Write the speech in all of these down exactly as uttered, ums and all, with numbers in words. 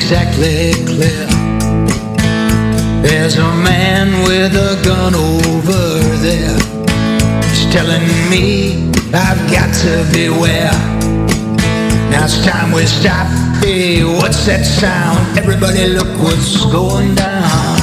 exactly clear. There's a man with a gun over there. He's telling me I've got to beware. Now it's time we stop. Hey, what's that sound? Everybody look what's going down.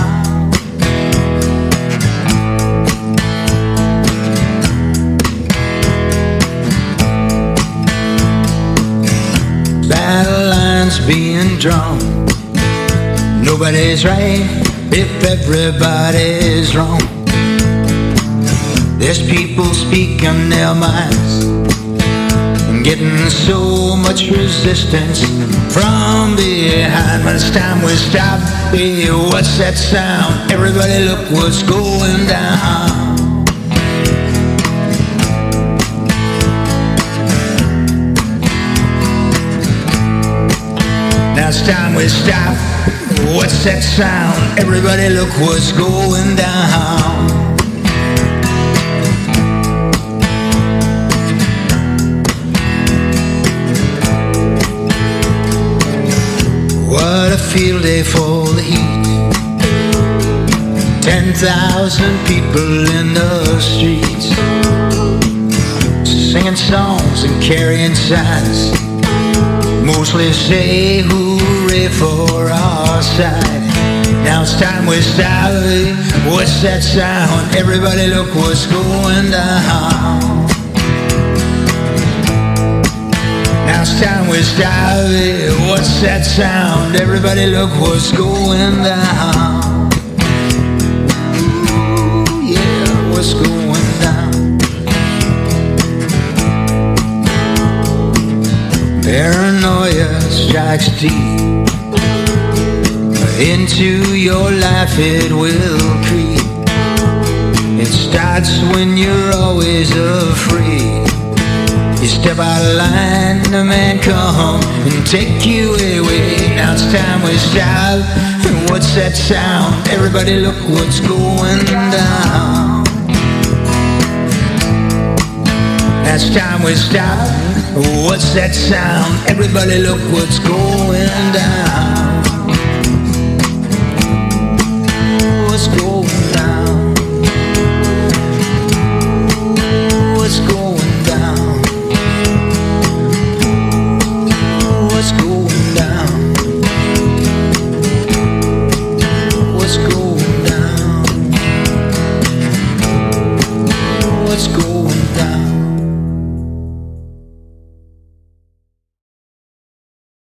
Battle lines being drawn. Nobody's right if everybody's wrong. There's people speaking their minds and getting so much resistance from behind. When it's time we stop, hey, what's that sound? Everybody look what's going down. Now it's time we stop. What's that sound? Everybody look what's going down. What a field day for the heat. Ten thousand people in the streets, singing songs and carrying signs, mostly say hooray for our side. Now it's time we stop. What's that sound? Everybody look what's going down. Now it's time we stop. What's that sound? Everybody look what's going down. Ooh, yeah, what's going down? Paranoia strikes deep into your life, it will creep. It starts when you're always afraid. You step out of line, the man come and take you away. Now it's time we stop. What's that sound? Everybody look what's going down. Now it's time we stop. What's that sound? Everybody look what's going down.